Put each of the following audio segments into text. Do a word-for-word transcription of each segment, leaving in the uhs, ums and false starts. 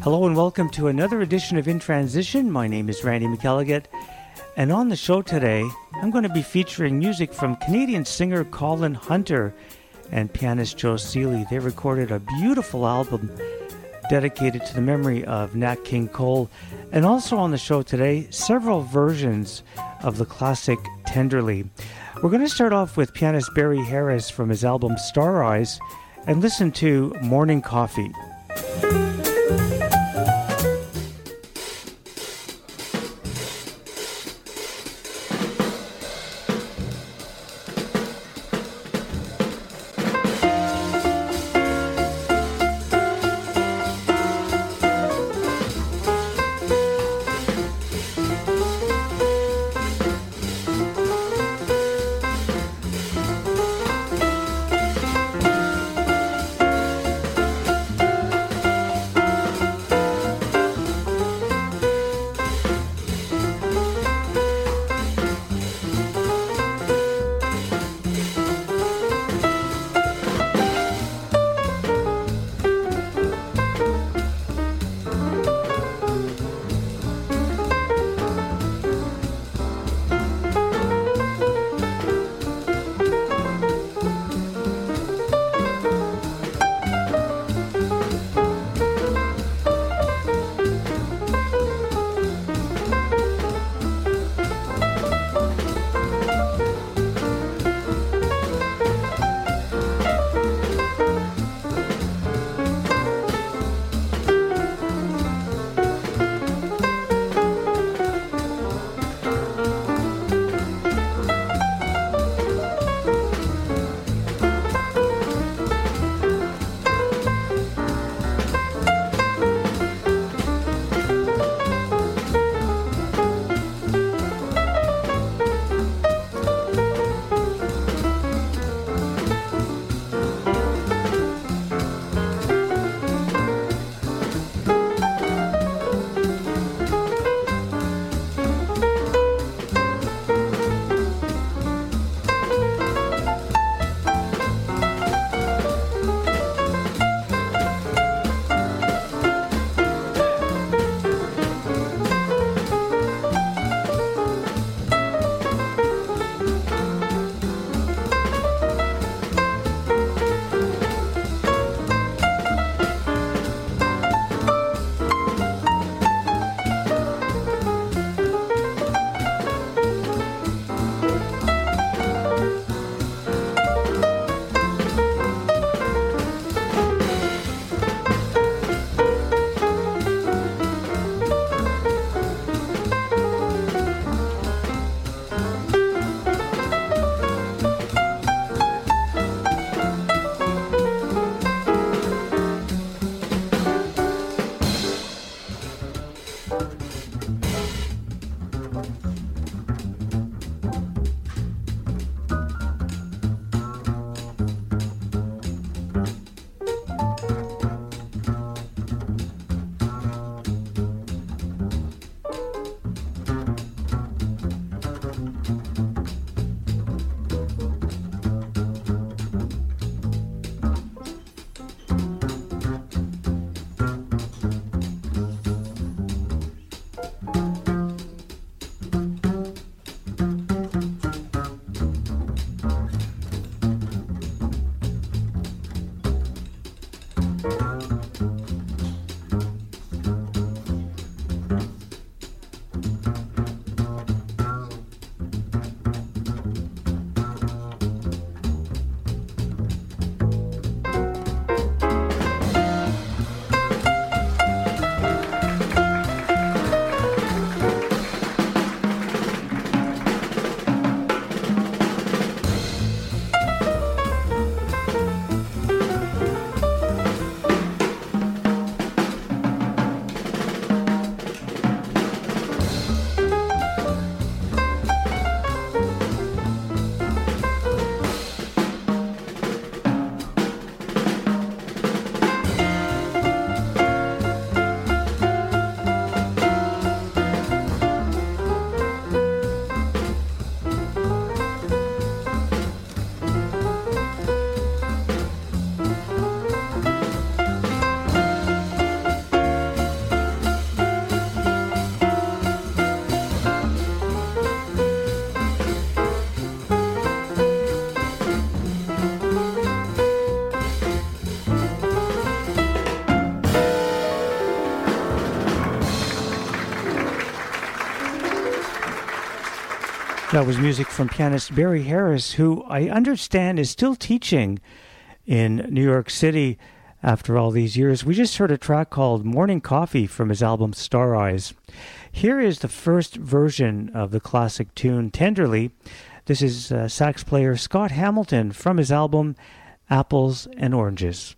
Hello and welcome to another edition of In Transition. My name is Randy McElligott, and on the show today, I'm going to be featuring music from Canadian singer Colin Hunter and pianist Joe Seeley. They recorded a beautiful album dedicated to the memory of Nat King Cole, and also on the show today, several versions of the classic Tenderly. We're going to start off with pianist Barry Harris from his album Star Eyes and listen to Morning Coffee. That was music from pianist Barry Harris, who I understand is still teaching in New York City after all these years. We just heard a track called Morning Coffee from his album Star Eyes. Here is the first version of the classic tune, Tenderly. This is uh, sax player Scott Hamilton from his album Apples and Oranges.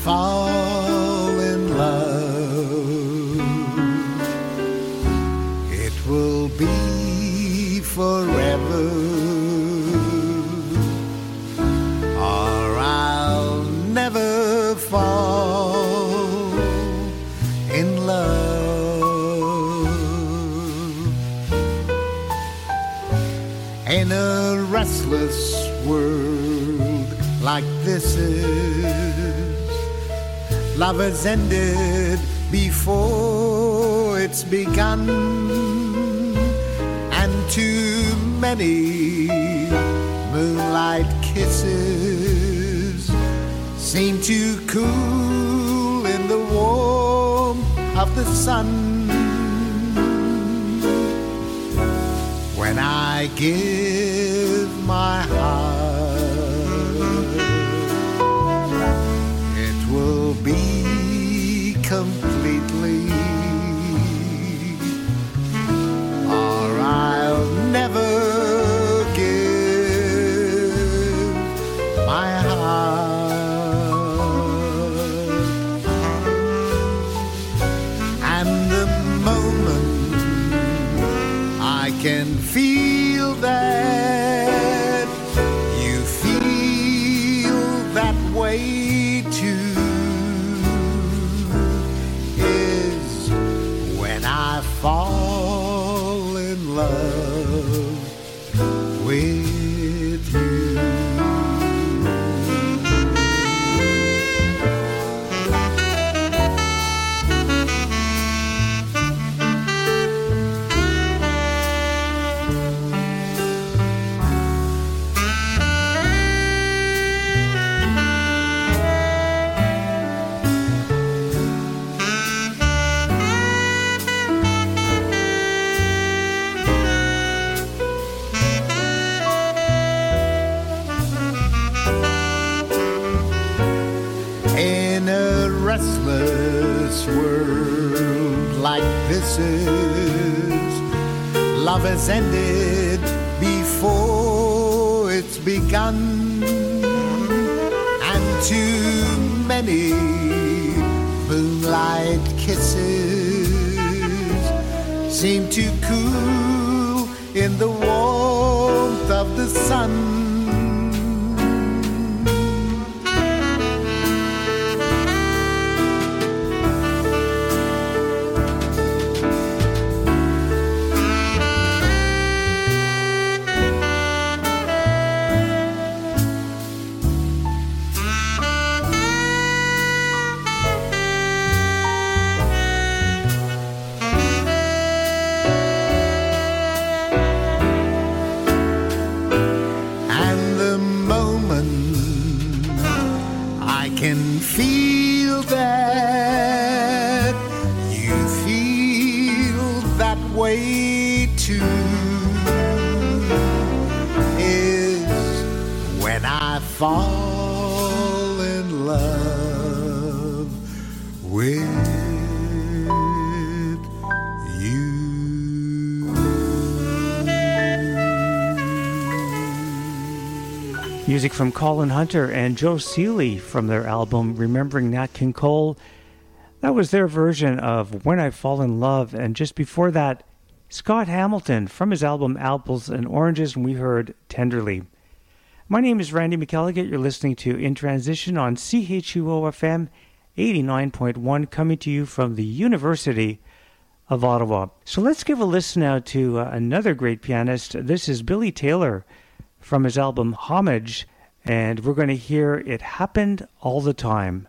fall in love, it will be forever, or I'll never fall in love. In a restless world like this is, love has ended before it's begun, and too many moonlight kisses seem to cool in the warmth of the sun. When I give my heart, it will be completely, or I'll never give my heart. And the moment I can feel that you feel that way too is when I fall in love with you. In a restless world like this is, love has ended before it's begun, and too many moonlight kisses seem to cool in the warmth of the sun. Can feel that you feel that way too is when I fall in love with you. Music from Colin Hunter and Joe Seeley from their album Remembering Nat King Cole. That was their version of When I Fall in Love. And just before that, Scott Hamilton from his album Apples and Oranges, and we heard Tenderly. My name is Randy McElligott. You're listening to In Transition on C H U O F M eighty-nine point one, coming to you from the University of Ottawa. So let's give a listen now to uh, another great pianist. This is Billy Taylor from his album Homage, and we're going to hear It Happened All the Time.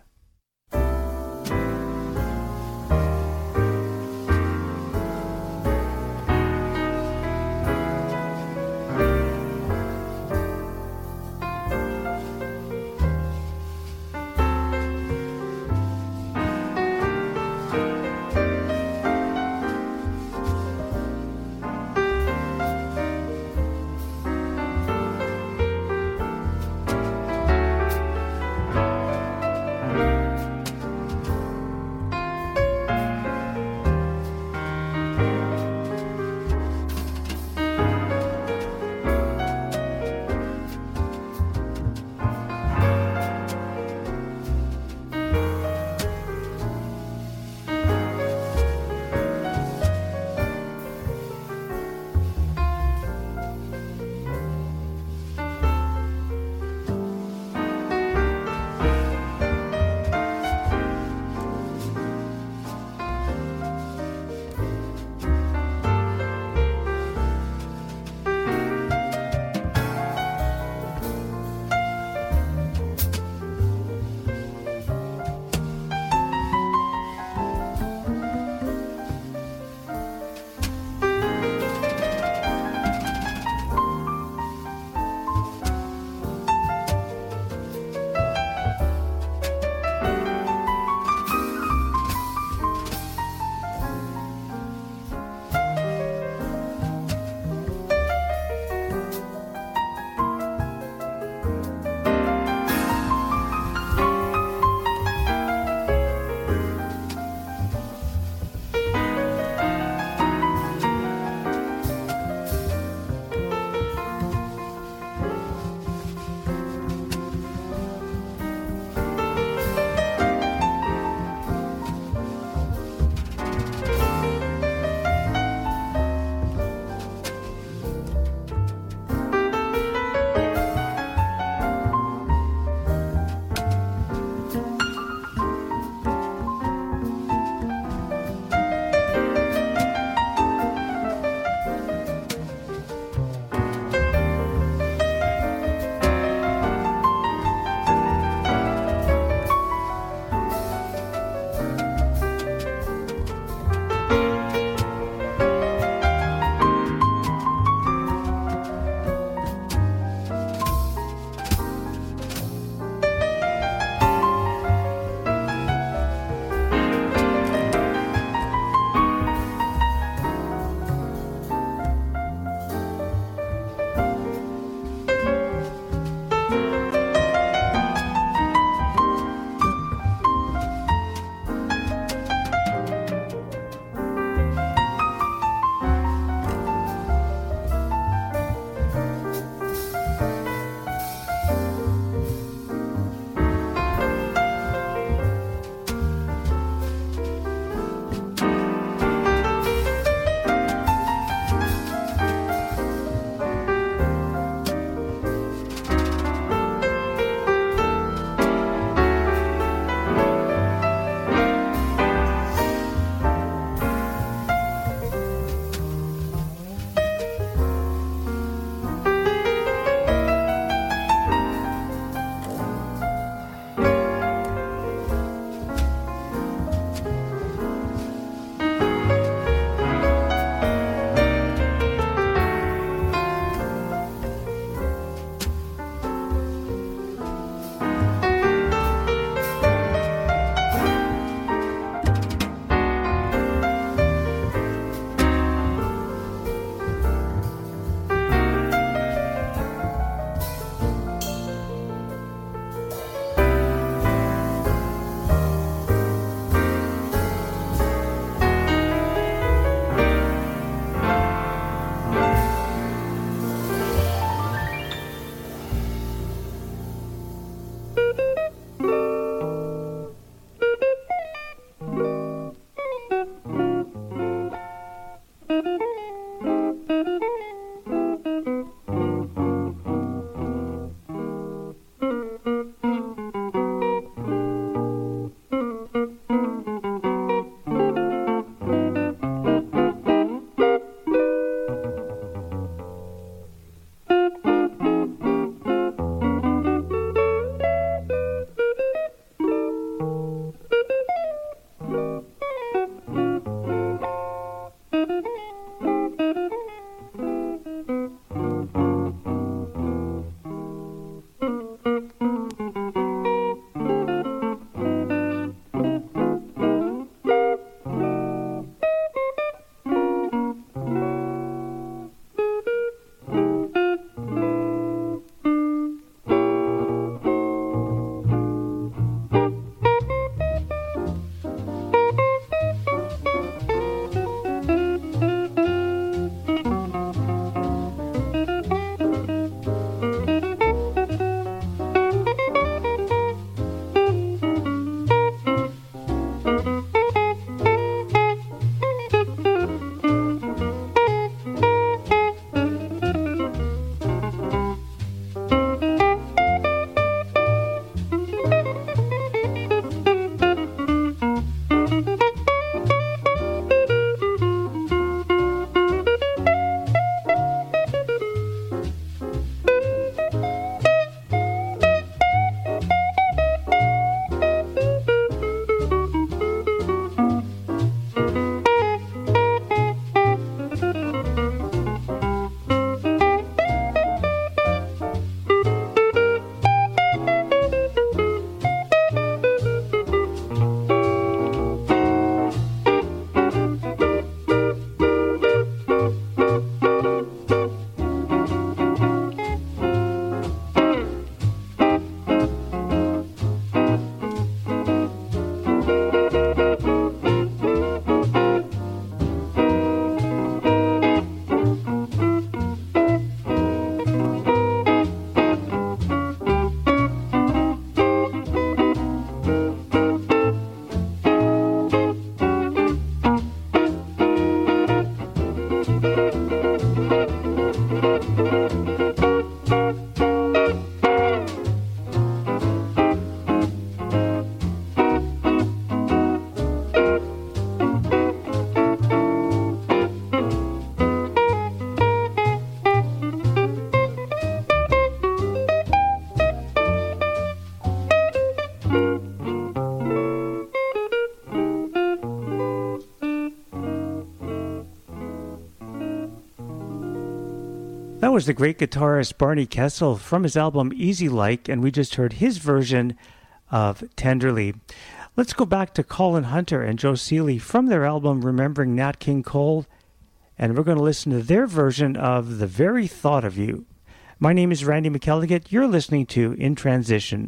was the great guitarist Barney Kessel from his album Easy Like, and we just heard his version of Tenderly. Let's go back to Colin Hunter and Joe Seeley from their album Remembering Nat King Cole, and we're going to listen to their version of The Very Thought of You. My name is Randy McElligott. You're listening to In Transition.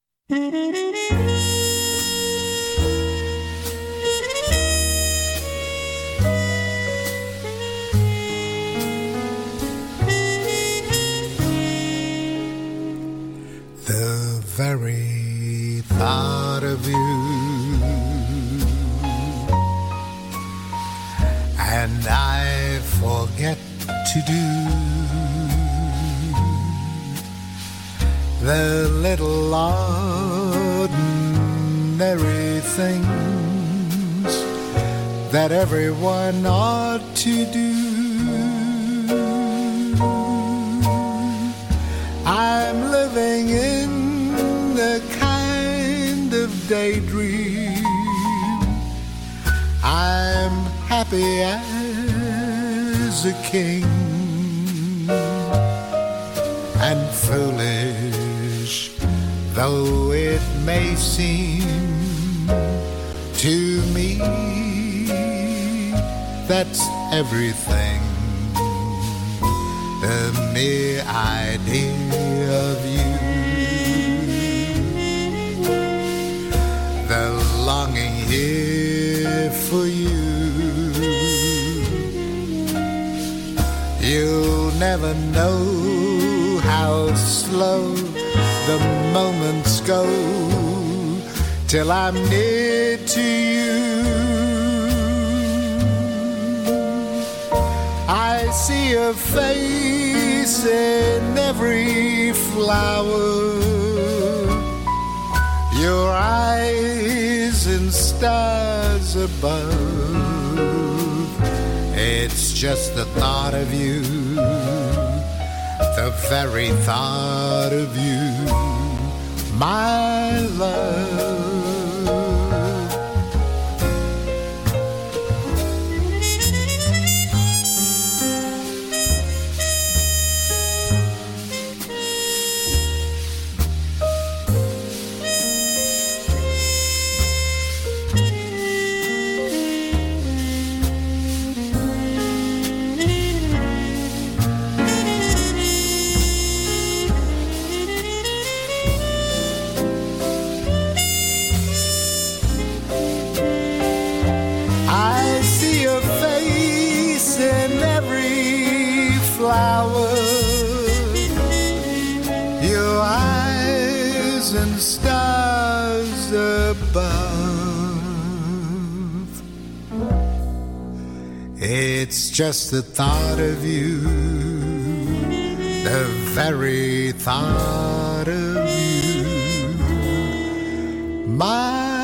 The very thought of you, and I forget to do the little ordinary things that everyone ought to do. I'm living in a kind of daydream. I'm happy as a king, and foolish though it may seem to me, that's everything. The mere idea of you, the longing here for you. You'll never know how slow the moments go till I'm near to you. I see a face in every flower, your eyes and stars above. It's just the thought of you, the very thought of you, my love. It's just the thought of you, the very thought of you, my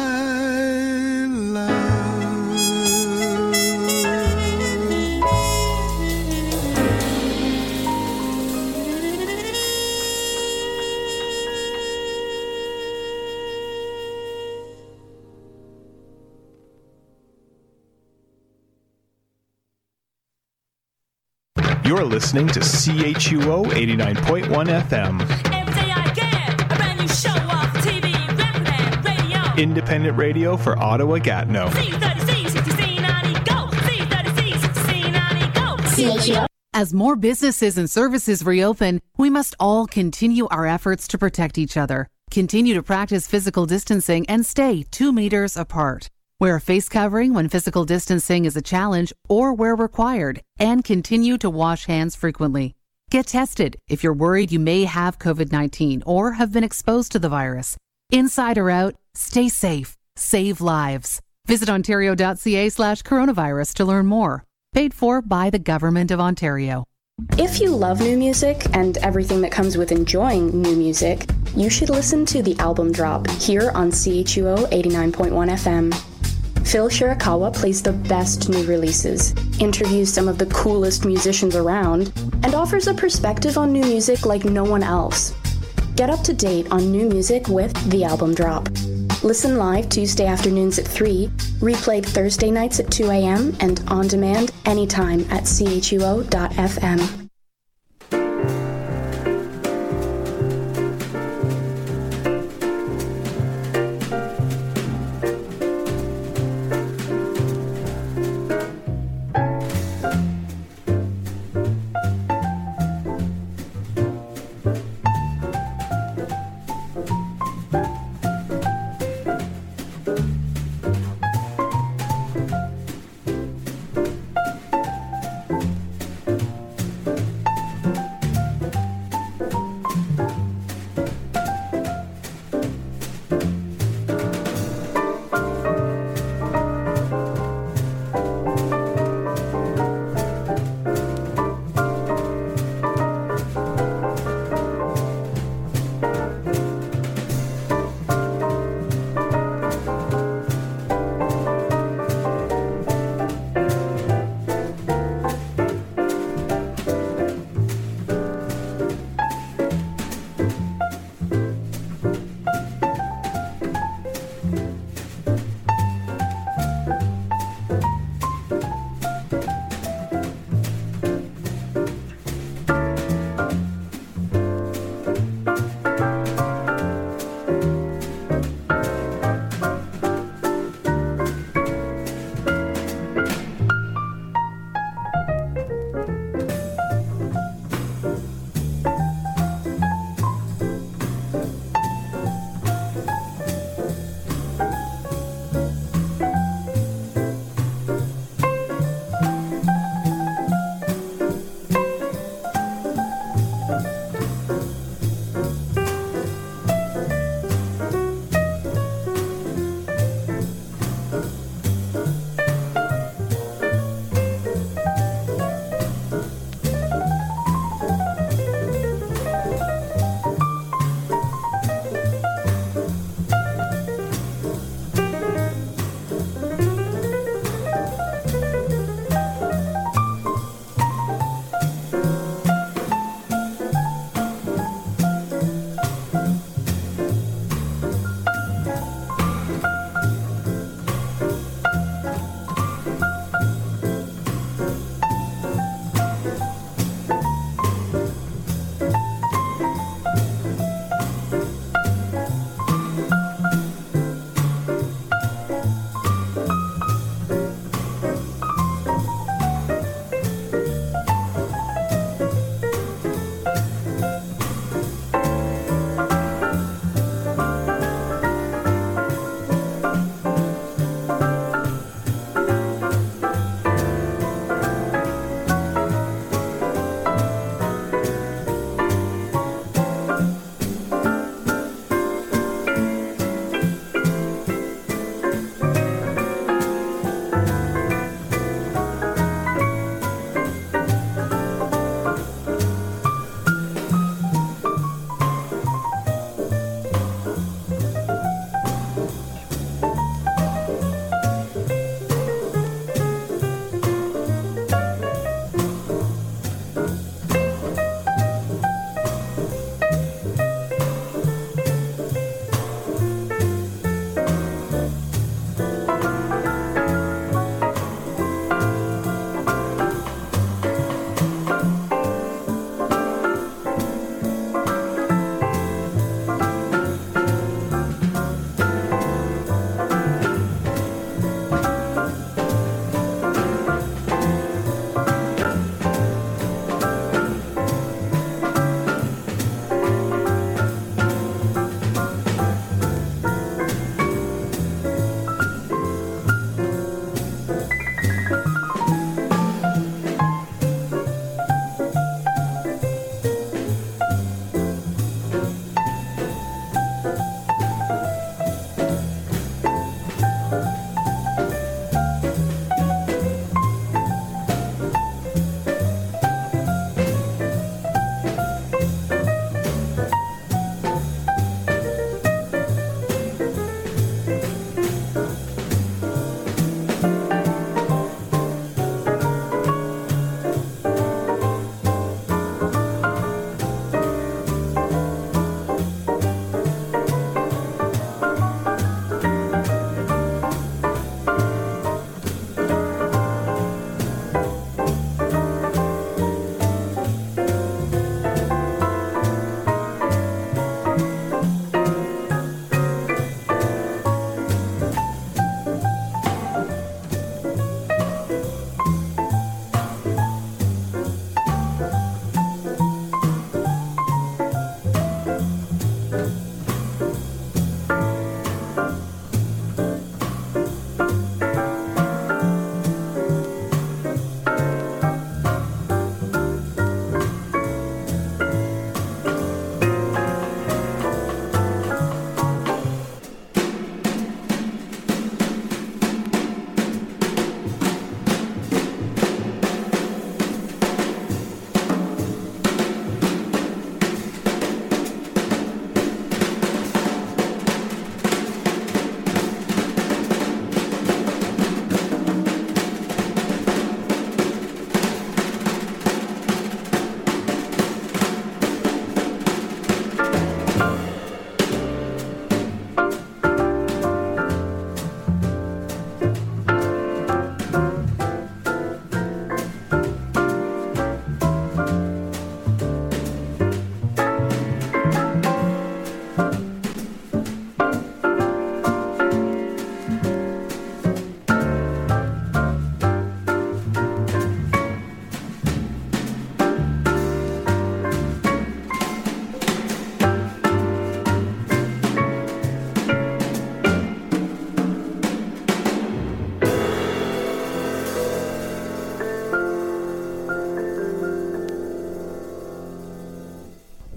You're listening to C H U O eighty-nine point one F M. Every day I get a brand new show off T V, Grandland Radio. Independent radio for Ottawa Gatineau. C thirty-C, sixty-C, ninety, go. C thirty-C, sixty-C, ninety, go. C H U O. As more businesses and services reopen, we must all continue our efforts to protect each other, continue to practice physical distancing, and stay two meters apart. Wear a face covering when physical distancing is a challenge or where required, and continue to wash hands frequently. Get tested if you're worried you may have covid nineteen or have been exposed to the virus. Inside or out, stay safe, save lives. Visit ontario.ca slash coronavirus to learn more. Paid for by the Government of Ontario. If you love new music and everything that comes with enjoying new music, you should listen to The Album Drop here on C H U O eighty-nine point one F M. Phil Shirakawa plays the best new releases, interviews some of the coolest musicians around, and offers a perspective on new music like no one else. Get up to date on new music with The Album Drop. Listen live Tuesday afternoons at three, replayed Thursday nights at two a.m., and on demand anytime at C H U O dot F M.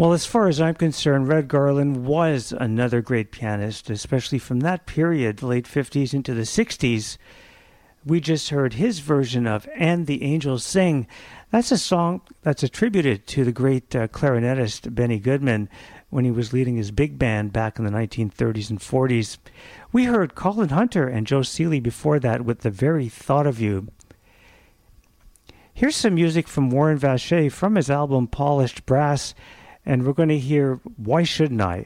Well, as far as I'm concerned, Red Garland was another great pianist, especially from that period, the late fifties into the sixties. We just heard his version of And the Angels Sing. That's a song that's attributed to the great uh, clarinetist Benny Goodman when he was leading his big band back in the nineteen thirties and forties. We heard Colin Hunter and Joe Seeley before that with The Very Thought of You. Here's some music from Warren Vacher from his album Polished Brass, and we're going to hear Why Shouldn't I?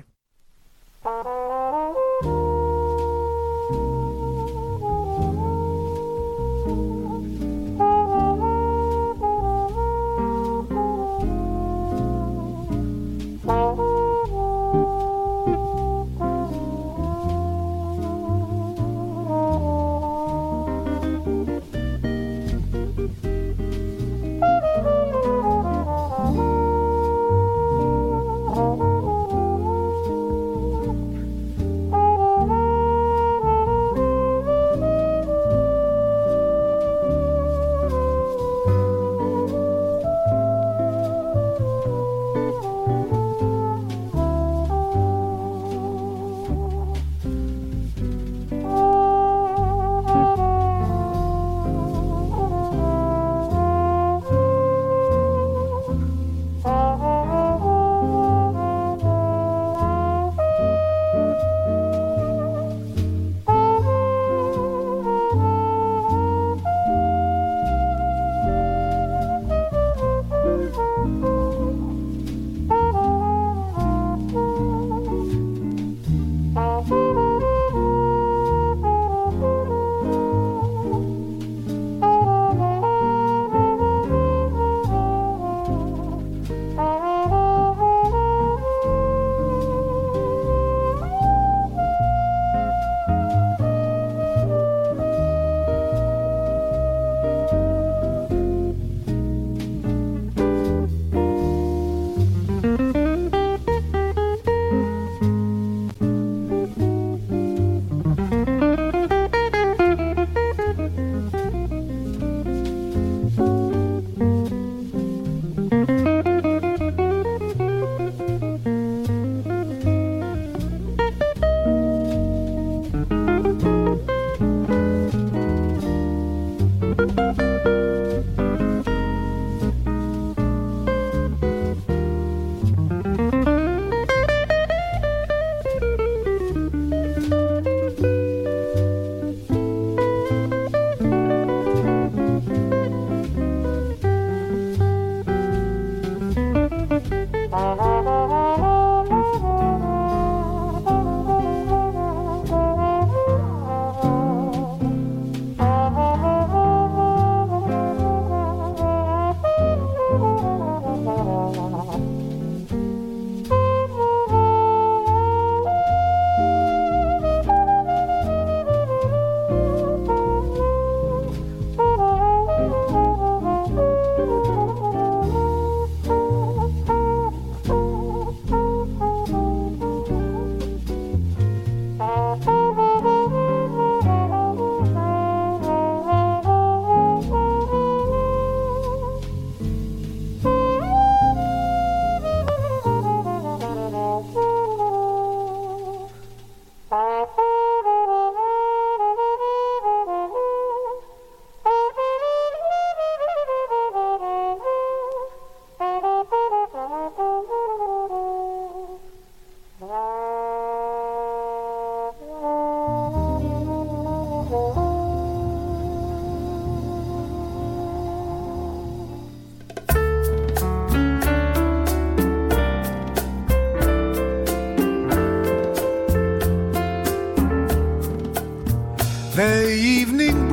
The evening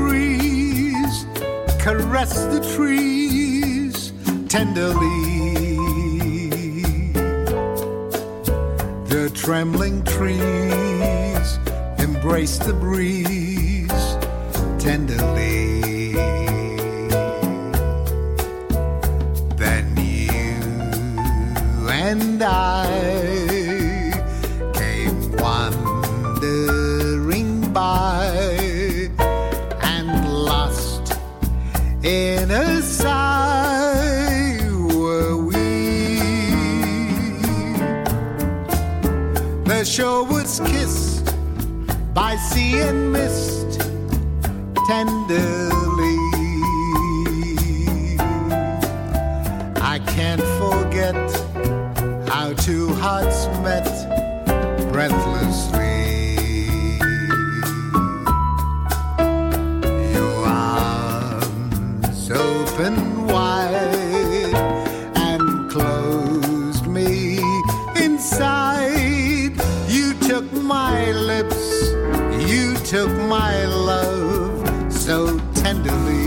breeze caressed the trees tenderly. The trembling trees embraced the breeze tenderly. Then you and I came wandering by, in a sigh were we. shore was kissed by sea and mist tenderly. I can't forget how two hearts met breathlessly. Your arms open wide and closed me inside. You took my lips, you took my love so tenderly.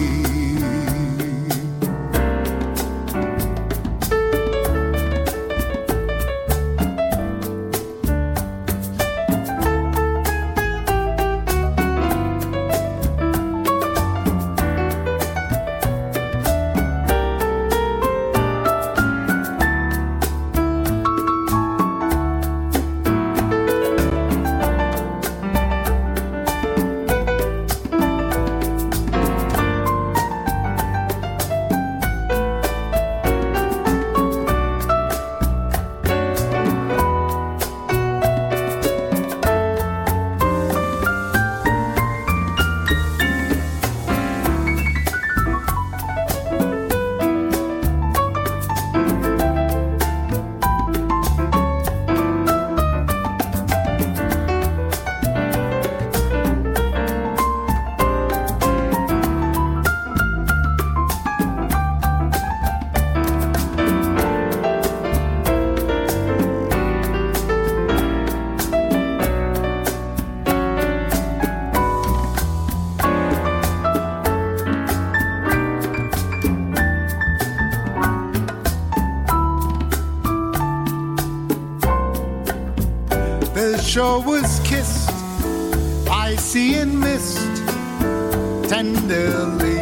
Shore was kissed by sea and mist tenderly.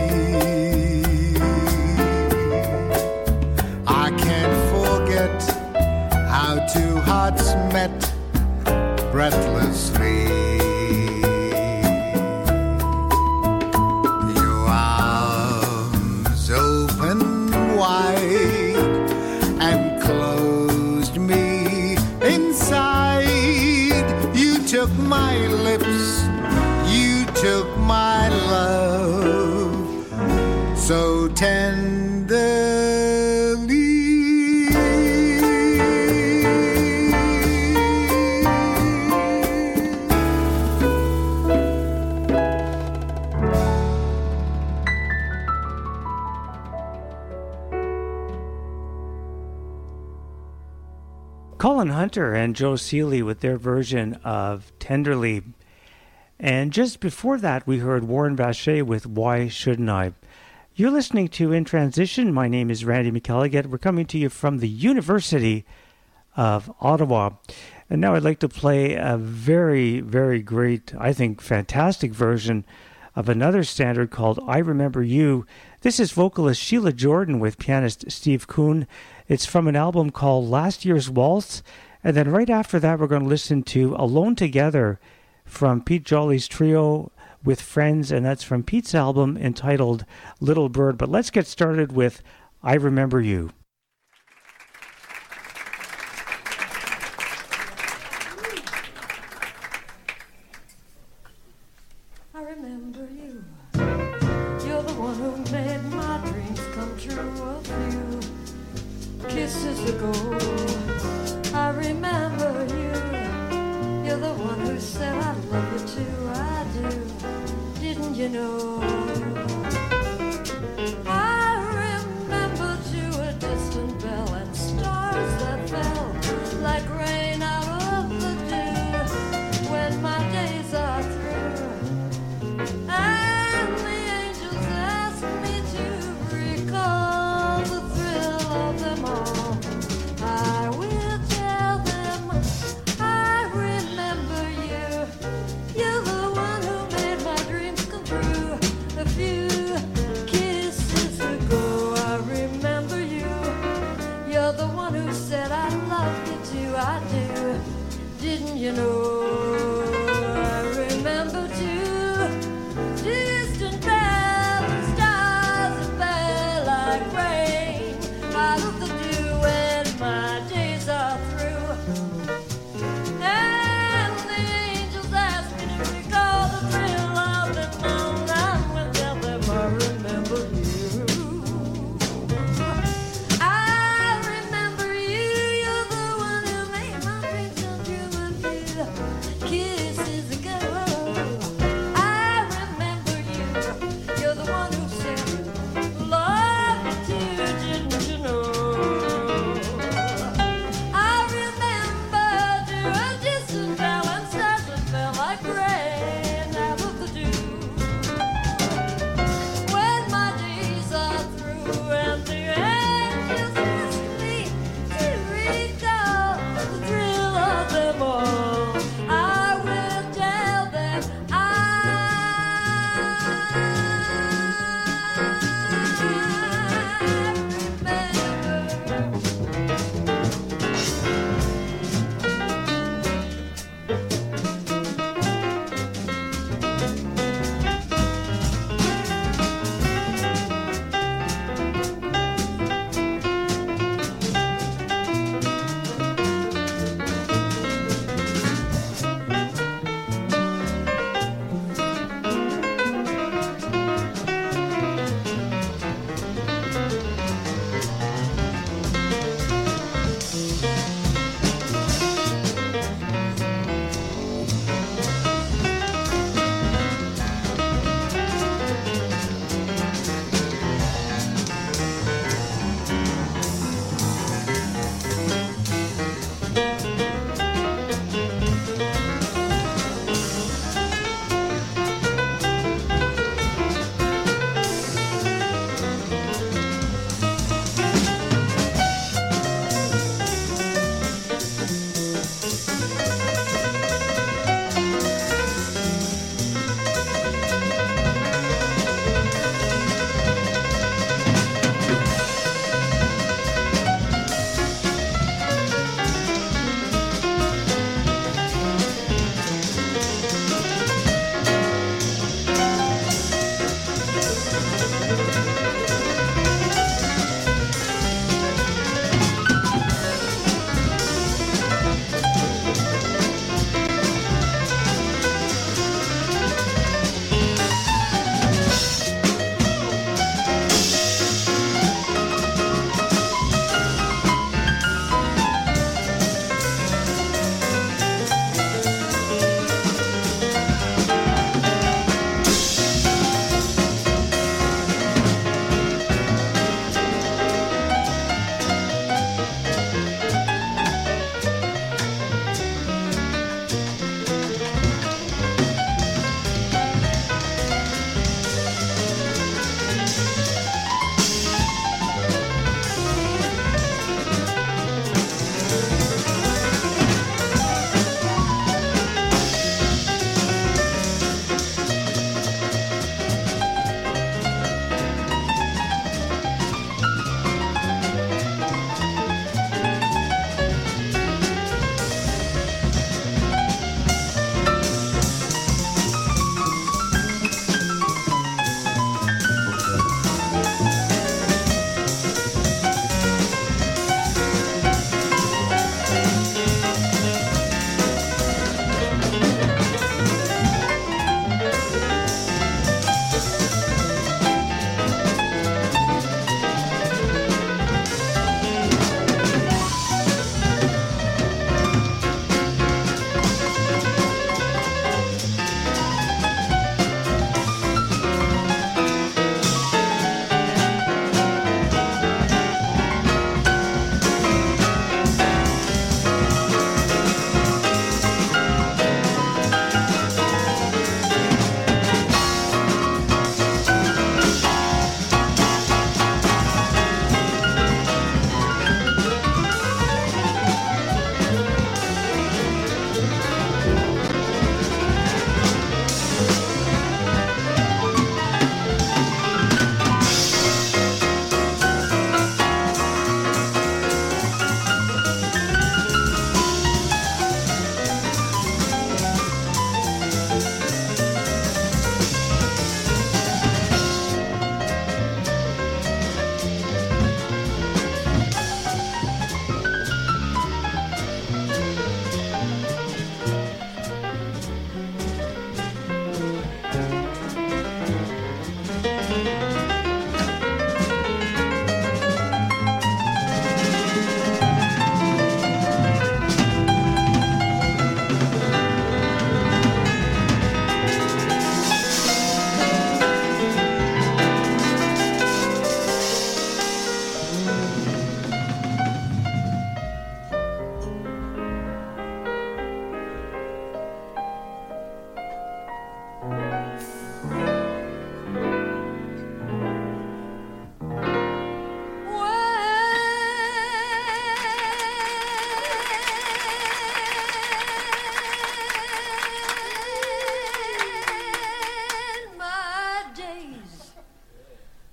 I can't forget how two hearts met breathlessly. Your arms open wide and closed me inside. You took my lips, you took my love so tenderly. Colin Hunter and Joe Seeley with their version of Tenderly. And just before that, we heard Warren Vacher with Why Shouldn't I? You're listening to In Transition. My name is Randy McElligott. We're coming to you from the University of Ottawa. And now I'd like to play a very, very great, I think, fantastic version of another standard called I Remember You. This is vocalist Sheila Jordan with pianist Steve Kuhn. It's from an album called Last Year's Waltz. And then right after that, we're going to listen to Alone Together from Pete Jolly's trio with Friends. And that's from Pete's album entitled Little Bird. But let's get started with I Remember You. I remember you. You're the one who made my dreams come true. A few kisses ago, I remember you. You're the one who said I love you too. I do. Didn't you know? I remember to a distant bell and stars that fell like rain out of the dew when my days are through. And the angels ask me to recall the thrill of them all. I will tell them I remember you. You're the one who made my dreams come true. A few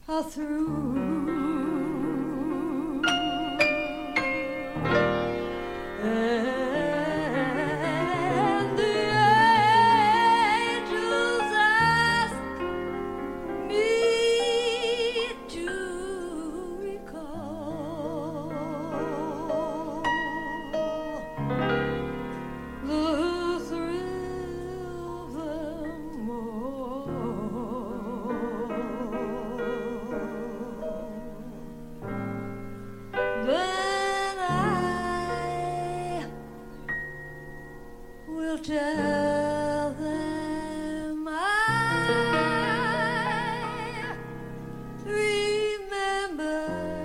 are through. And the angels ask me to recall the thrill them more. Then I will tell them I remember.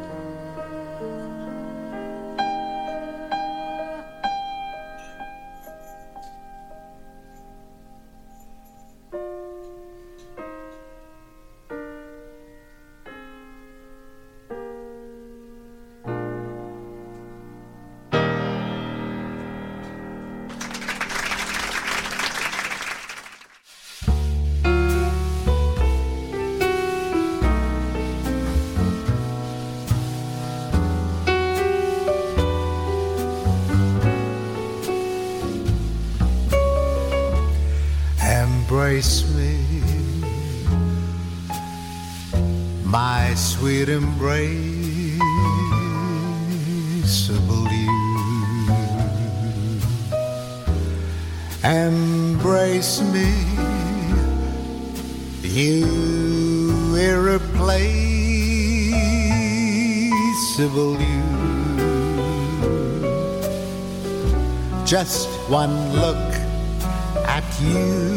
Embrace me, my sweet embraceable you. Embrace me, you irreplaceable you. Just one look at you,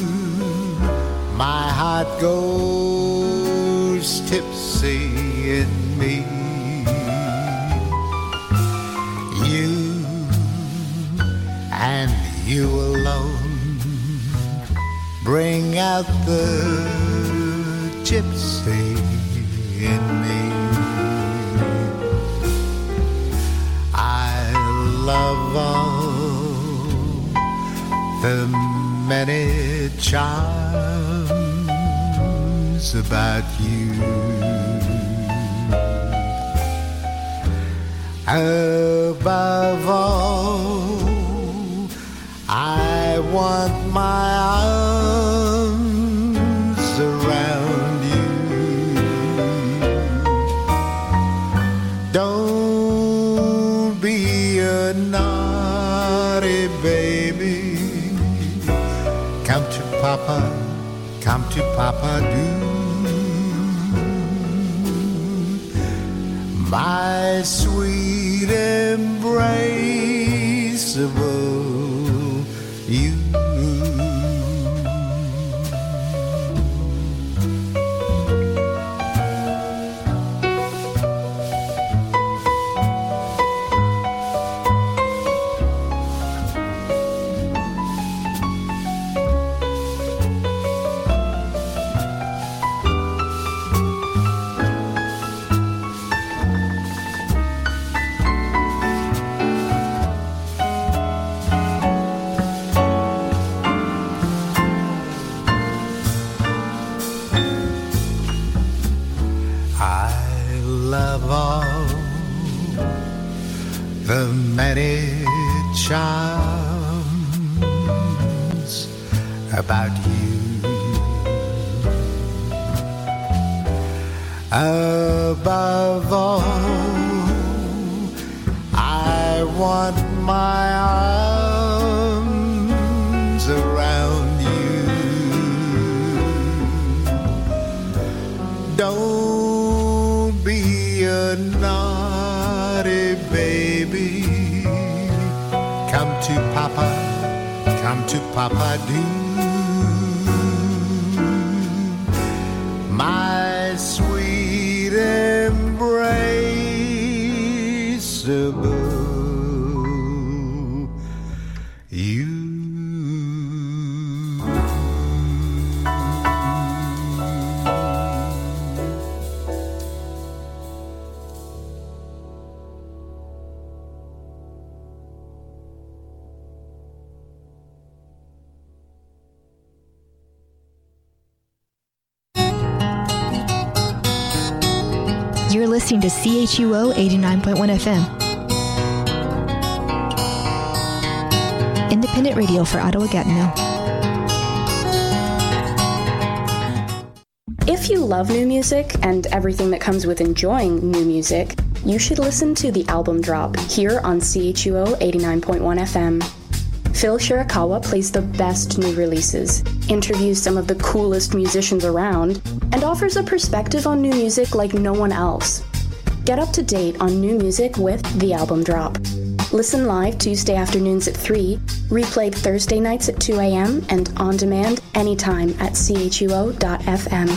my heart goes tipsy in me. You and you alone bring out the gypsy in me. I love all the many charms about you. Above all, I want my arms around you. Don't be a naughty baby. Come to Papa, come to Papa, do. My sweet embraceable you. The many charms about you. Above all, I want my arms around you. Don't be a naughty baby. Come to Papa, come to Papa, do. My sweet embraceable you. You're listening to C H U O eighty-nine point one F M. Independent radio for Ottawa-Gatineau. If you love new music and everything that comes with enjoying new music, you should listen to the album drop here on C H U O eighty-nine point one F M. Phil Shirakawa plays the best new releases, interviews some of the coolest musicians around, and offers a perspective on new music like no one else. Get up to date on new music with The Album Drop. Listen live Tuesday afternoons at three, replayed Thursday nights at two a.m., and on demand anytime at C H U O dot F M.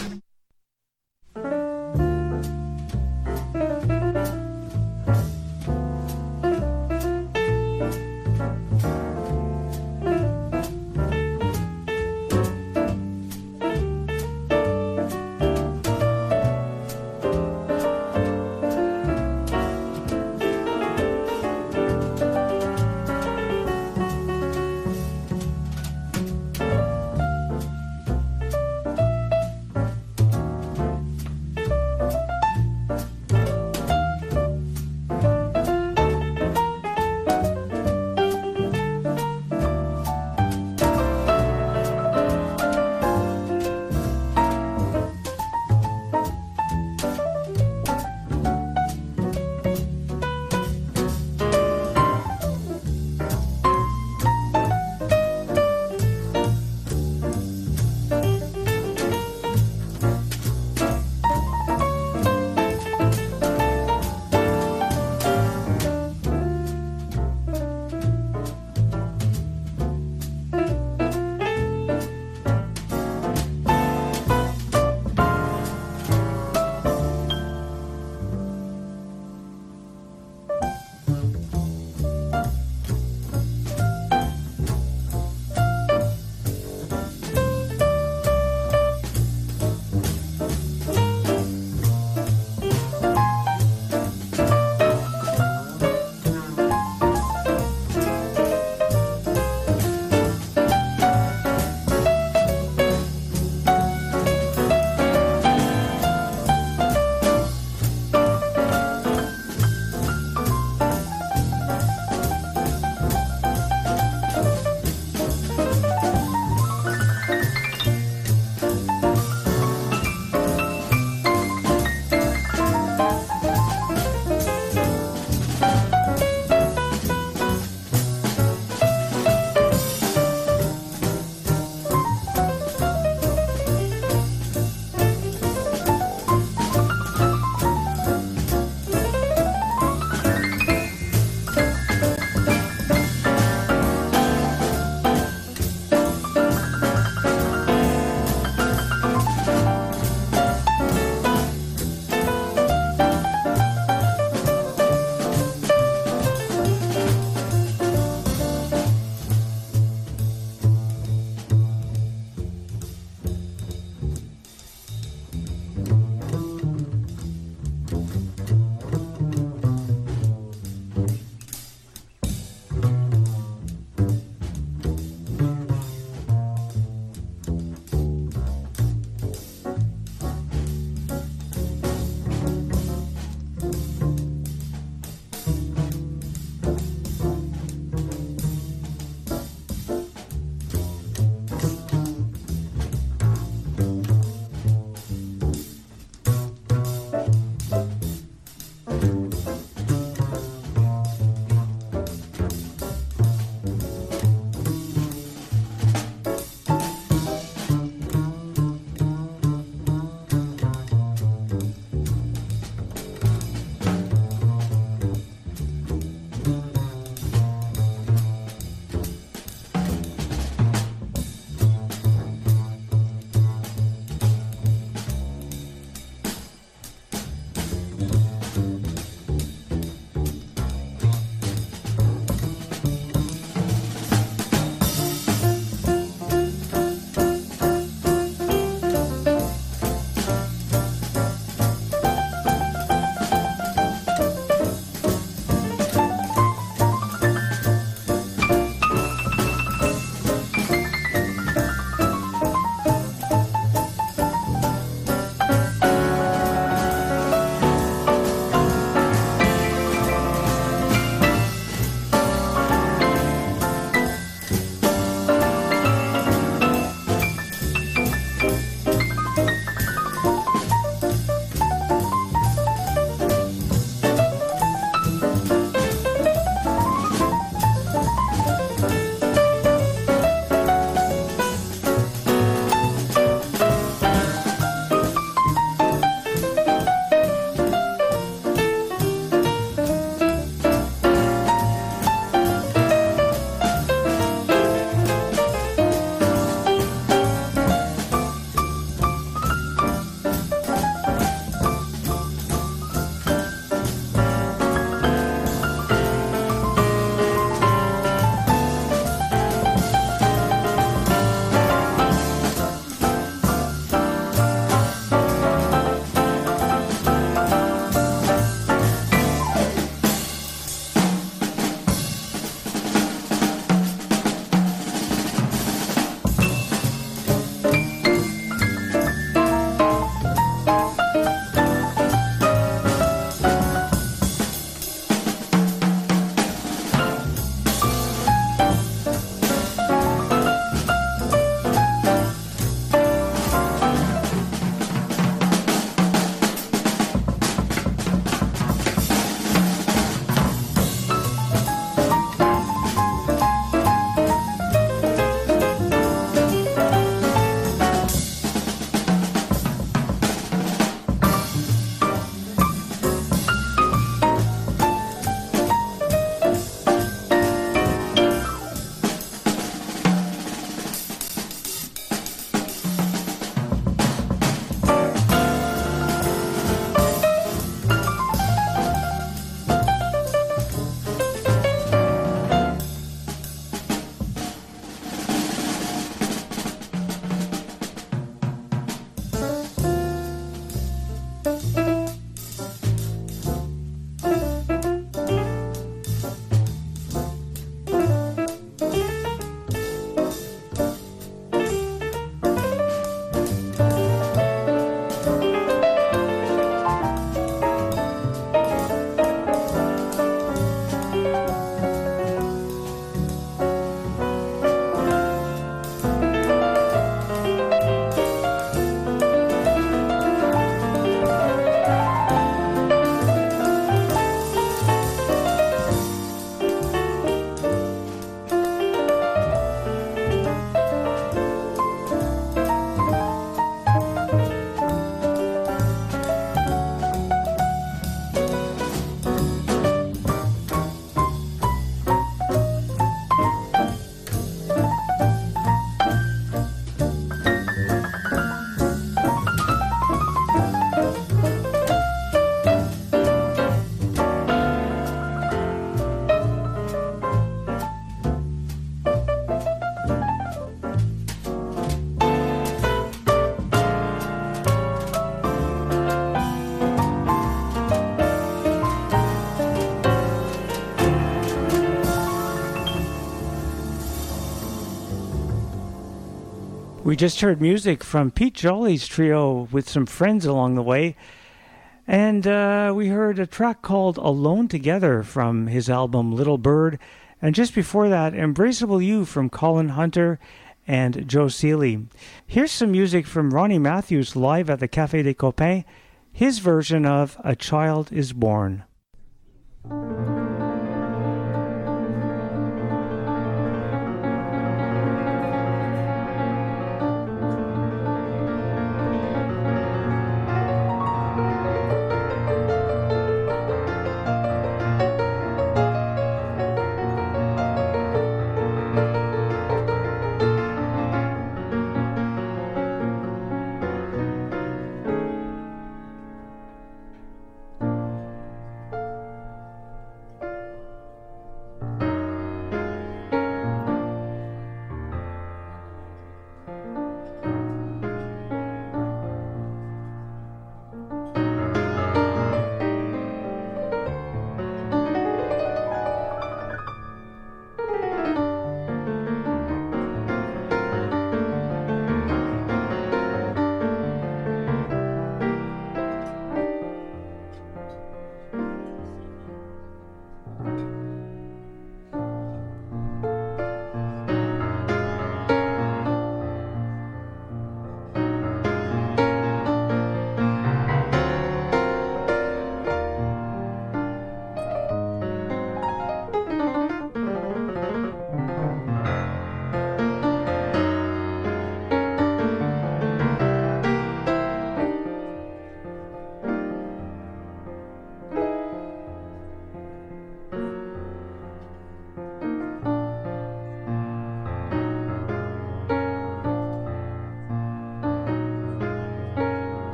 We just heard music from Pete Jolly's trio with some friends along the way. And uh, we heard a track called Alone Together from his album Little Bird. And just before that, Embraceable You from Colin Hunter and Joe Seeley. Here's some music from Ronnie Matthews live at the Café des Copains, his version of A Child is Born.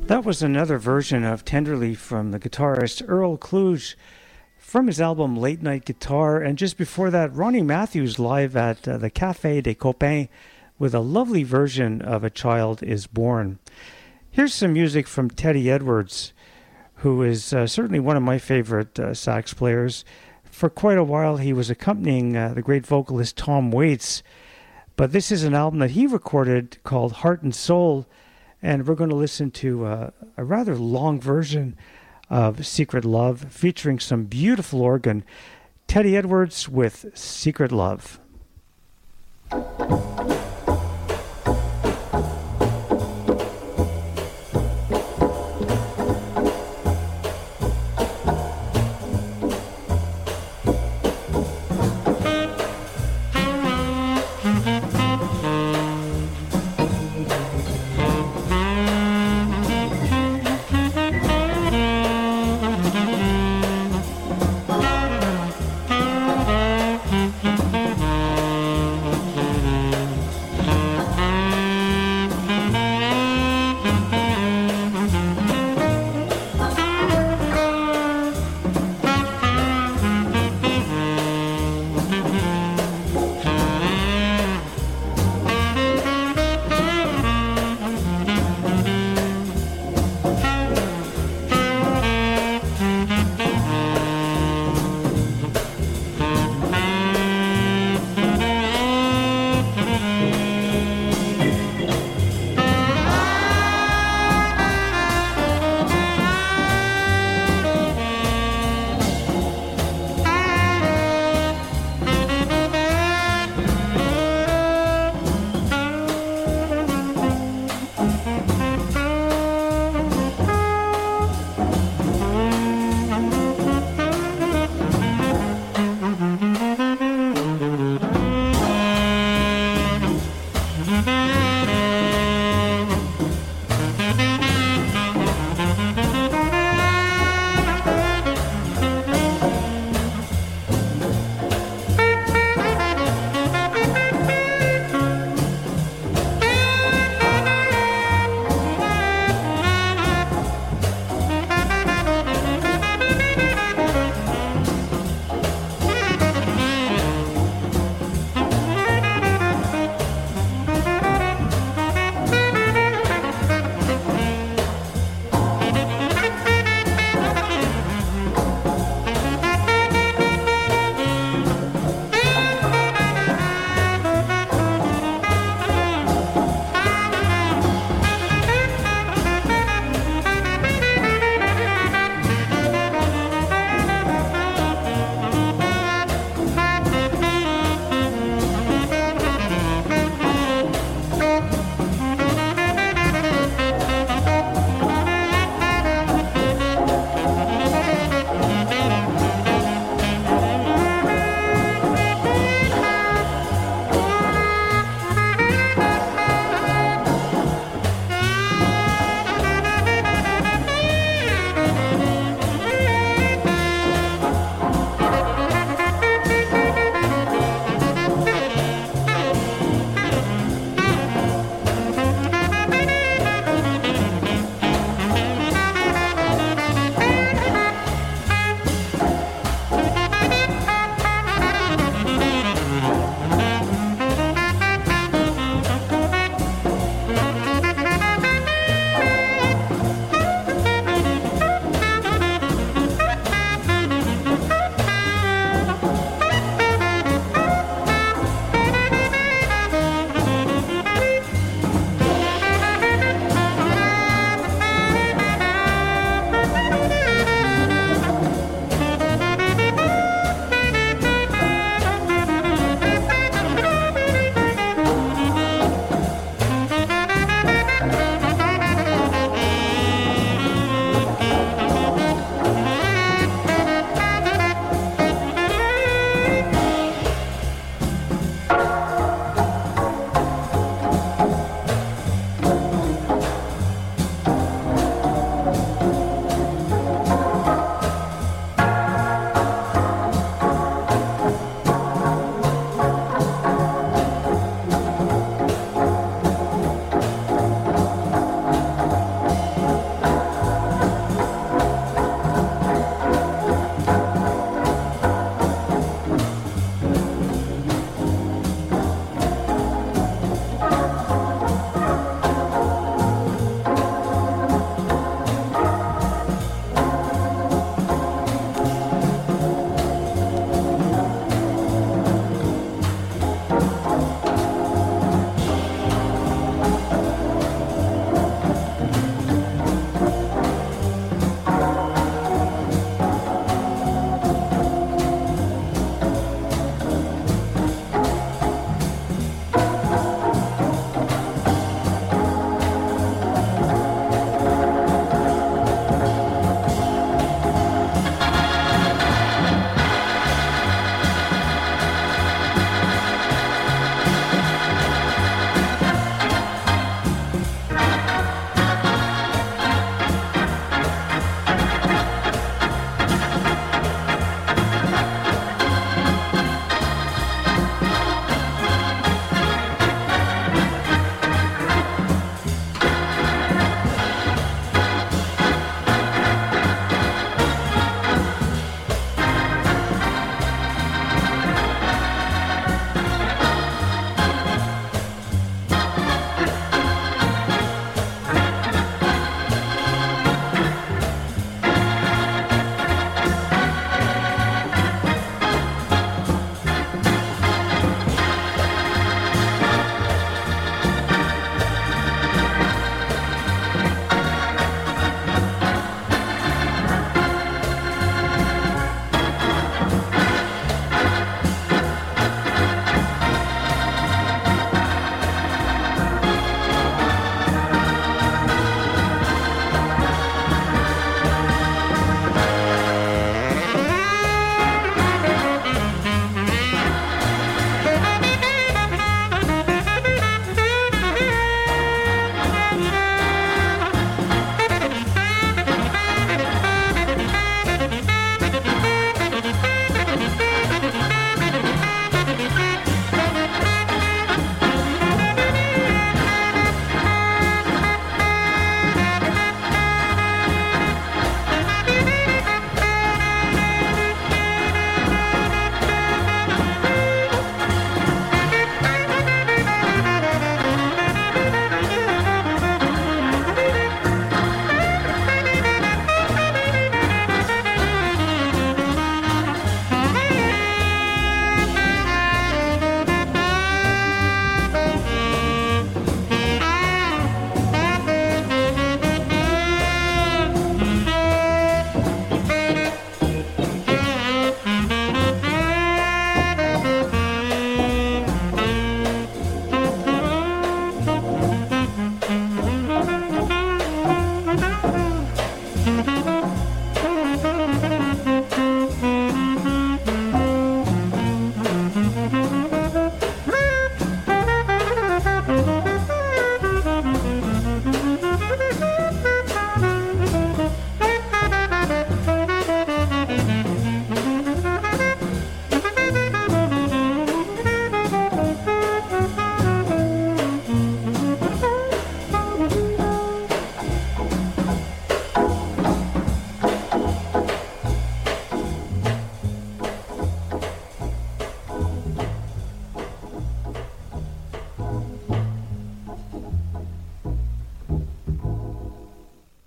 That was another version of Tenderly from the guitarist Earl Kluge from his album Late Night Guitar. And just before that, Ronnie Matthews live at uh, the Café des Copains with a lovely version of A Child is Born. Here's some music from Teddy Edwards, who is uh, certainly one of my favorite uh, sax players. For quite a while, he was accompanying uh, the great vocalist Tom Waits. But this is an album that he recorded called Heart and Soul, and we're going to listen to uh, a rather long version of Secret Love featuring some beautiful organ. Teddy Edwards with Secret Love.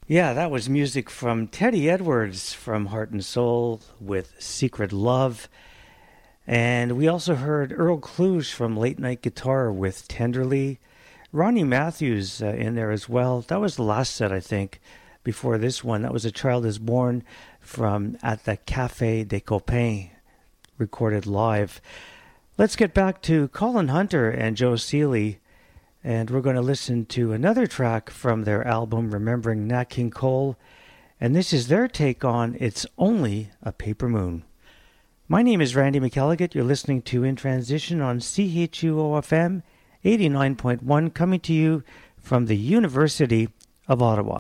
Yeah, that was music from Teddy Edwards from Heart and Soul with Secret Love. And we also heard Earl Cluj from Late Night Guitar with Tenderly. Ronnie Matthews uh, in there as well. That was the last set, I think, before this one. That was A Child Is Born from At the Café des Copains, recorded live. Let's get back to Colin Hunter and Joe Seeley. And we're going to listen to another track from their album, Remembering Nat King Cole. And this is their take on It's Only a Paper Moon. My name is Randy McElligott. You're listening to In Transition on C H U O F M eighty-nine point one, coming to you from the University of Ottawa.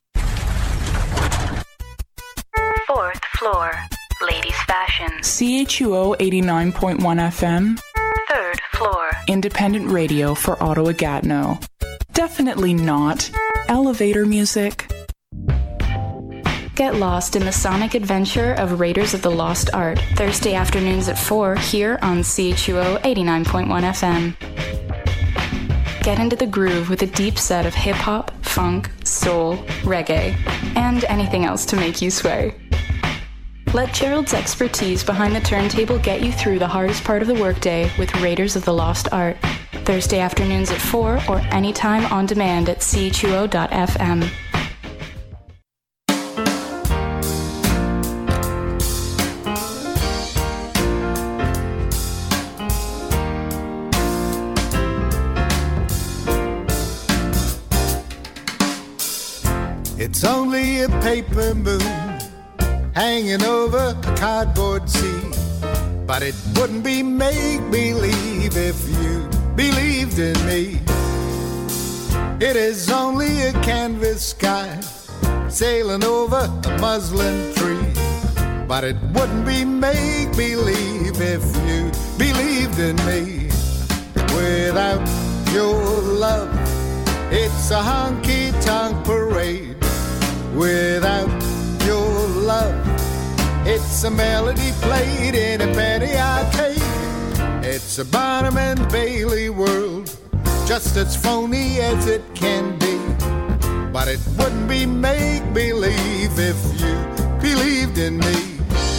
Fourth floor, ladies' fashion. C H U O eighty-nine point one F M. Third floor, independent radio for Ottawa-Gatineau. Definitely not elevator music. Get lost in the sonic adventure of Raiders of the Lost Art, Thursday afternoons at four here on C H U O eighty-nine point one F M. Get into the groove with a deep set of hip-hop, funk, soul, reggae, and anything else to make you sway. Let Gerald's expertise behind the turntable get you through the hardest part of the workday with Raiders of the Lost Art, Thursday afternoons at four or anytime on demand at C H U O dot F M. It's only a paper moon hanging over a cardboard sea, but it wouldn't be make-believe if you believed in me. It is only a canvas sky sailing over a muslin tree, but it wouldn't be make-believe if you believed in me. Without your love, it's a honky-tonk parade. Without your love, it's a melody played in a penny arcade. It's a Barnum and Bailey world, just as phony as it can be. But it wouldn't be make-believe if you believed in me.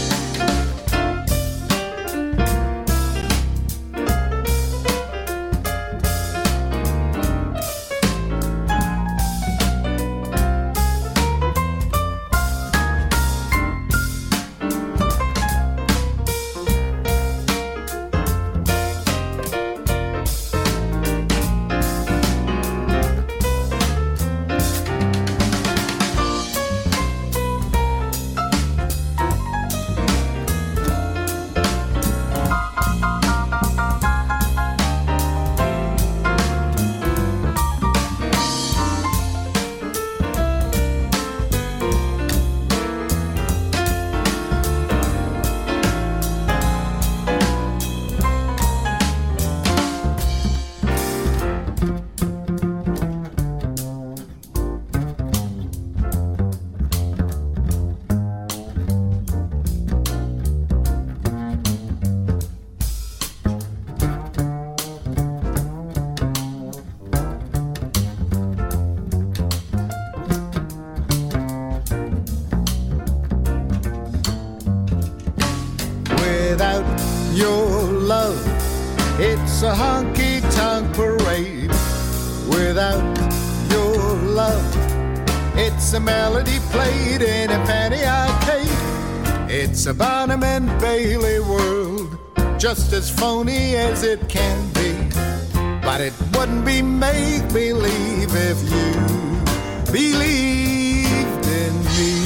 It's a honky-tonk parade. Without your love, it's a melody played in a penny arcade. It's a Barnum and Bailey world, just as phony as it can be. But it wouldn't be make-believe if you believed in me.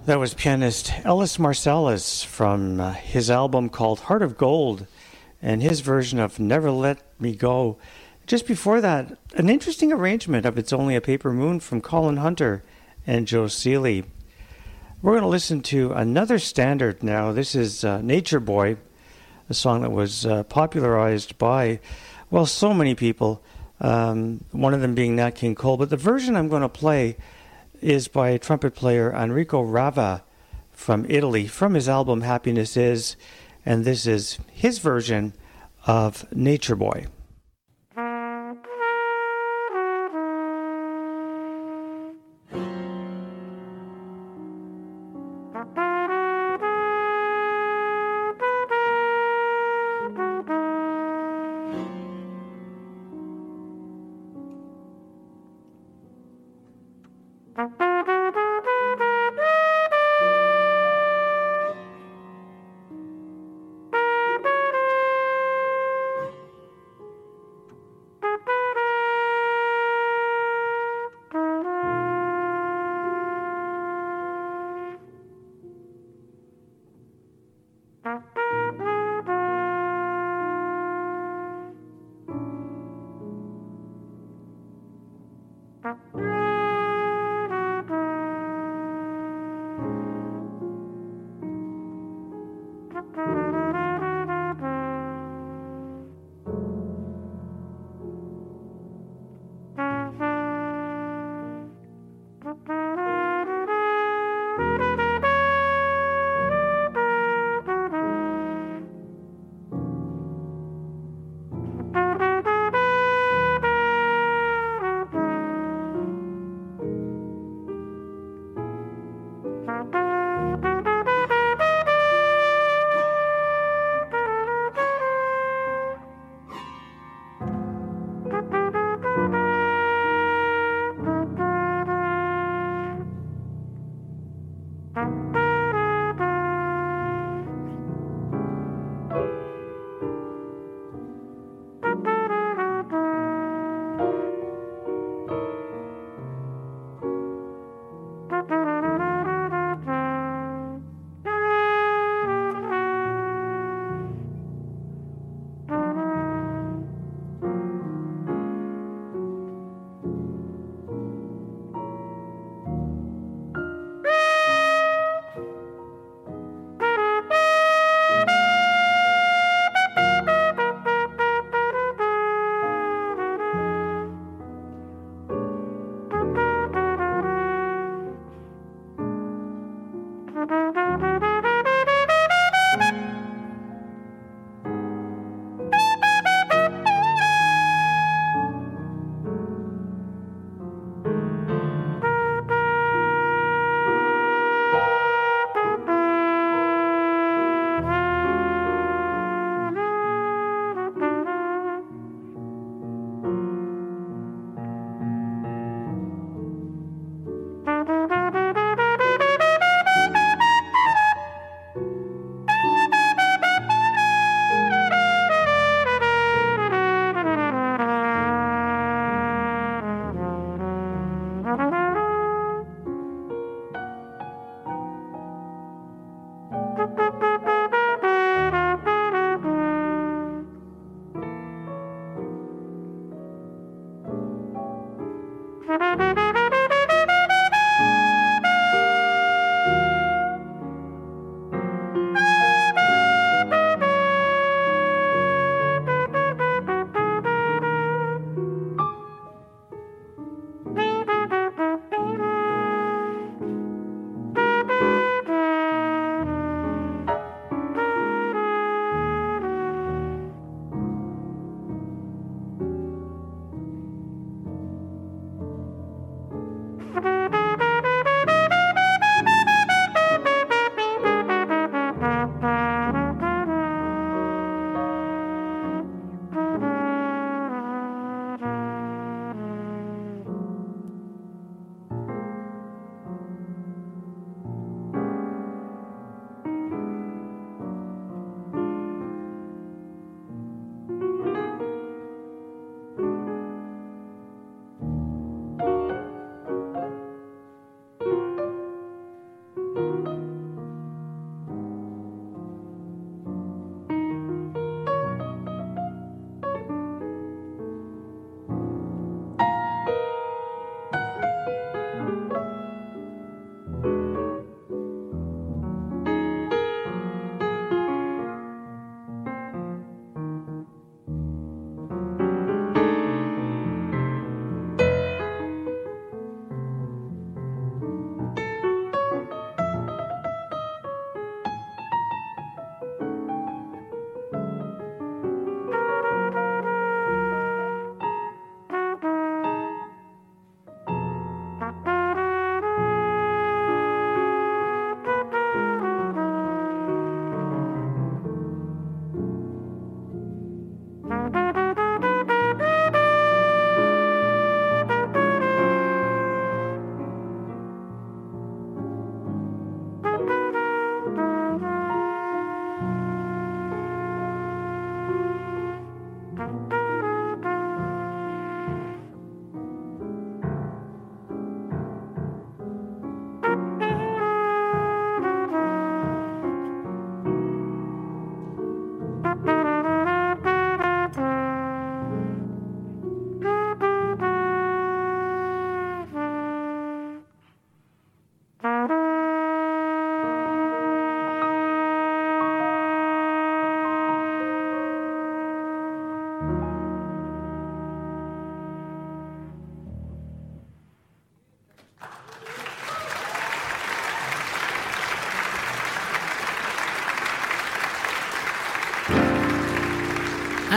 That was pianist Ellis Marsalis from uh, his album called Heart of Gold and his version of Never Let Me Go. Just before that, an interesting arrangement of It's Only a Paper Moon from Colin Hunter and Joe Seeley. We're going to listen to another standard now. This is uh, Nature Boy, a song that was uh, popularized by, well, so many people, um, one of them being Nat King Cole. But the version I'm going to play is by trumpet player Enrico Rava from Italy, from his album Happiness Is, and this is his version of Nature Boy.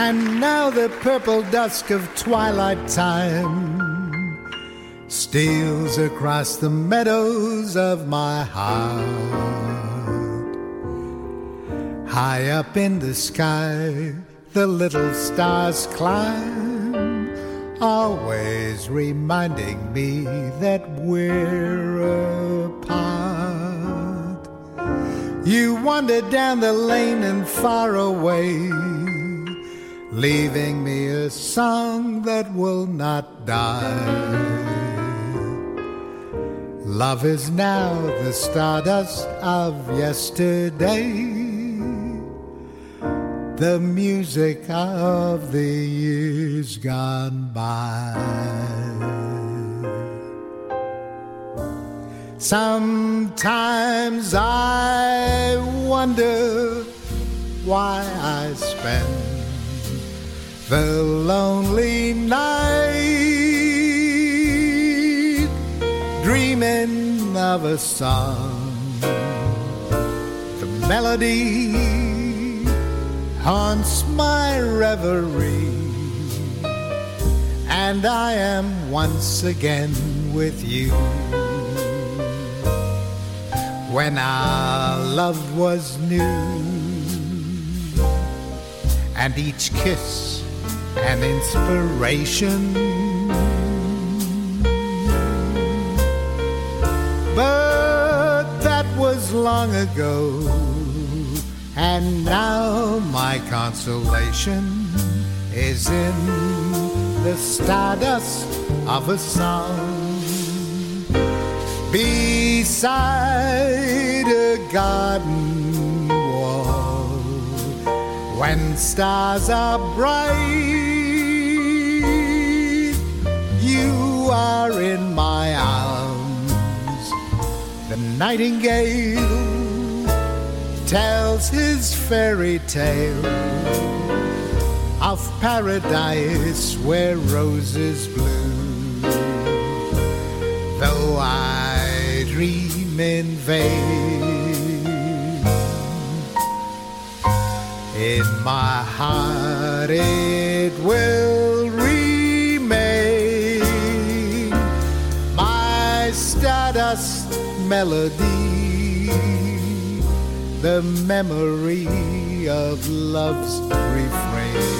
And now the purple dusk of twilight time steals across the meadows of my heart. High up in the sky, the little stars climb, always reminding me that we're apart. You wander down the lane and far away, leaving me a song that will not die. Love is now the stardust of yesterday, the music of the years gone by. Sometimes I wonder why I spend the lonely night dreaming of a song. The melody haunts my reverie, and I am once again with you. When our love was new, and each kiss an inspiration, but that was long ago, and now my consolation is in the stardust of a song beside a garden wall. When stars are bright, you are in my arms. The nightingale tells his fairy tale of paradise where roses bloom. Though I dream in vain, in my heart it will remain, my stardust melody, the memory of love's refrain.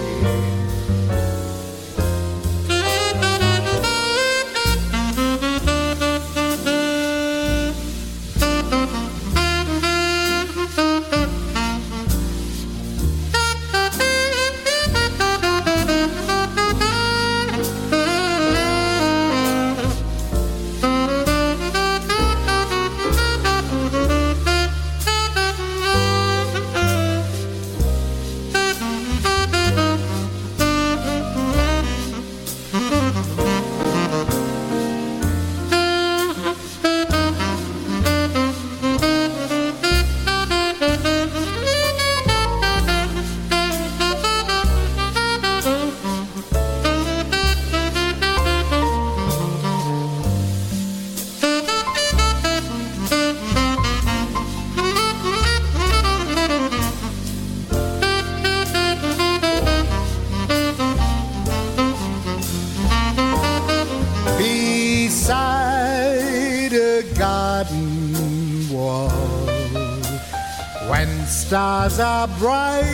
Stars are bright,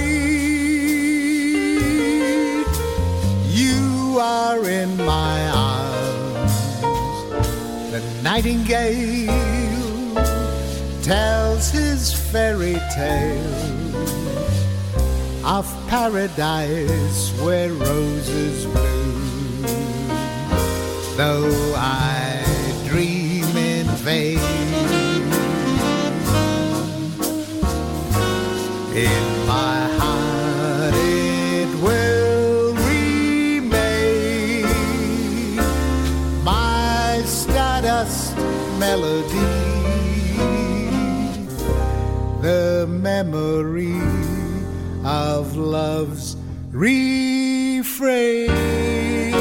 you are in my arms. The nightingale tells his fairy tale of paradise where roses bloom. Though I dream in vain, in my heart it will remain, my stardust melody, the memory of love's refrain.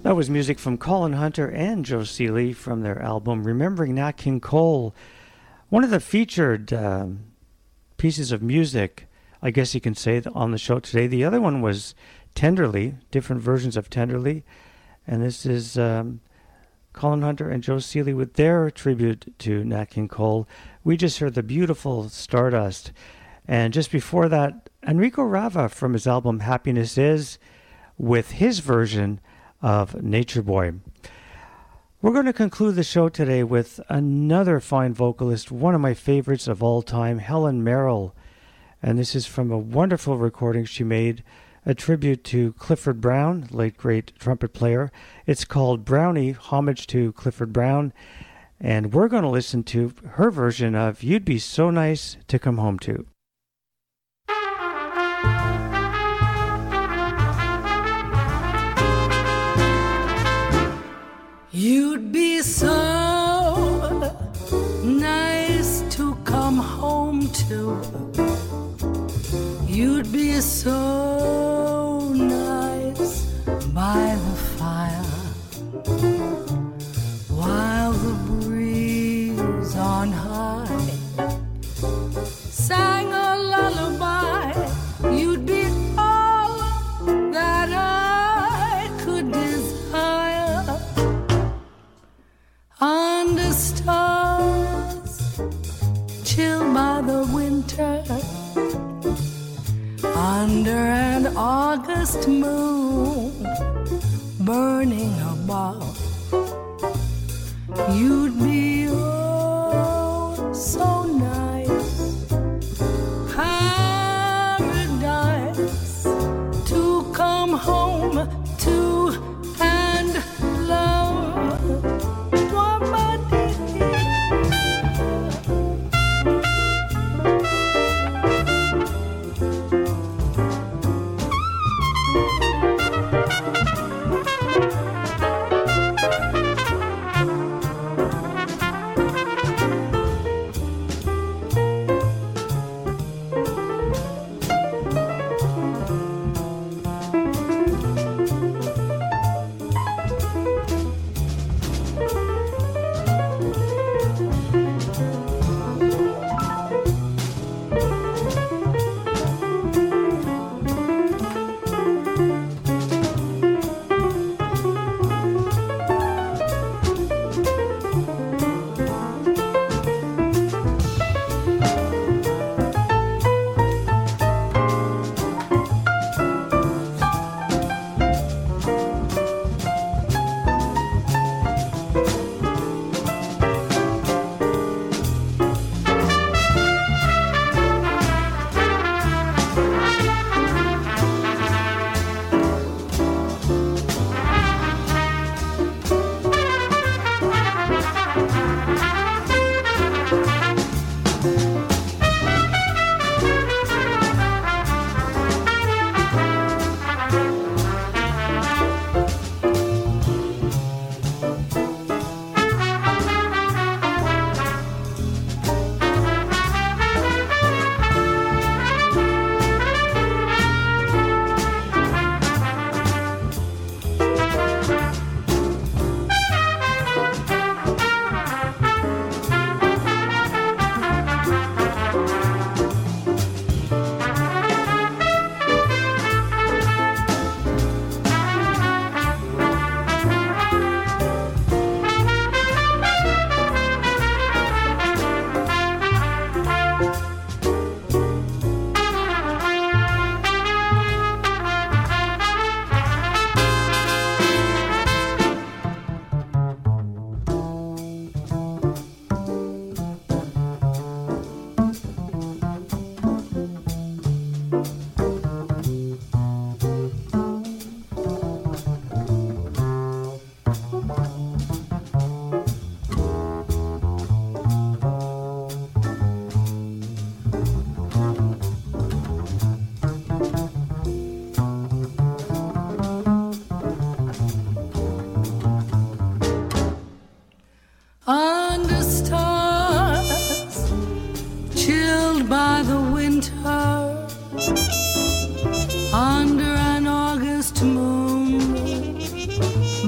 That was music from Colin Hunter and Joe Seeley from their album Remembering Nat King Cole. One of the featured um, pieces of music, I guess you can say, on the show today. The other one was Tenderly, different versions of Tenderly. And this is um, Colin Hunter and Joe Seeley with their tribute to Nat King Cole. We just heard the beautiful Stardust. And just before that, Enrico Rava from his album Happiness Is with his version of Nature Boy. We're going to conclude the show today with another fine vocalist, one of my favorites of all time, Helen Merrill. And this is from a wonderful recording she made, a tribute to Clifford Brown, late great trumpet player. It's called Brownie, homage to Clifford Brown. And we're going to listen to her version of You'd Be So Nice to Come Home To. You'd be so nice to come home to. You'd be so nice by the fire while the breeze on high sang a lullaby. You'd be all that I could desire. Under stars, chilled by the winter, under an August moon, burning above, you'd be oh so nice, paradise to come home to and love.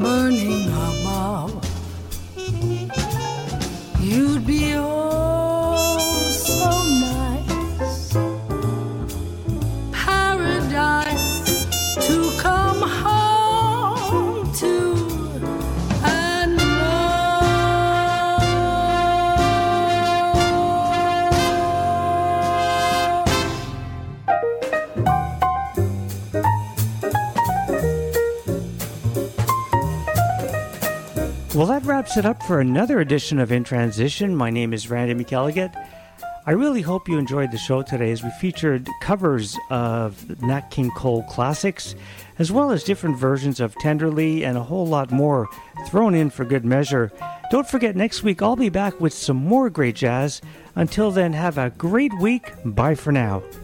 burning above. You'd be oh so nice, paradise to come home to and Well, that wraps it up for another edition of In Transition. My name is Randy McElligott. I really hope you enjoyed the show today as we featured covers of Nat King Cole classics, as well as different versions of Tenderly and a whole lot more thrown in for good measure. Don't forget, next week I'll be back with some more great jazz. Until then, have a great week. Bye for now.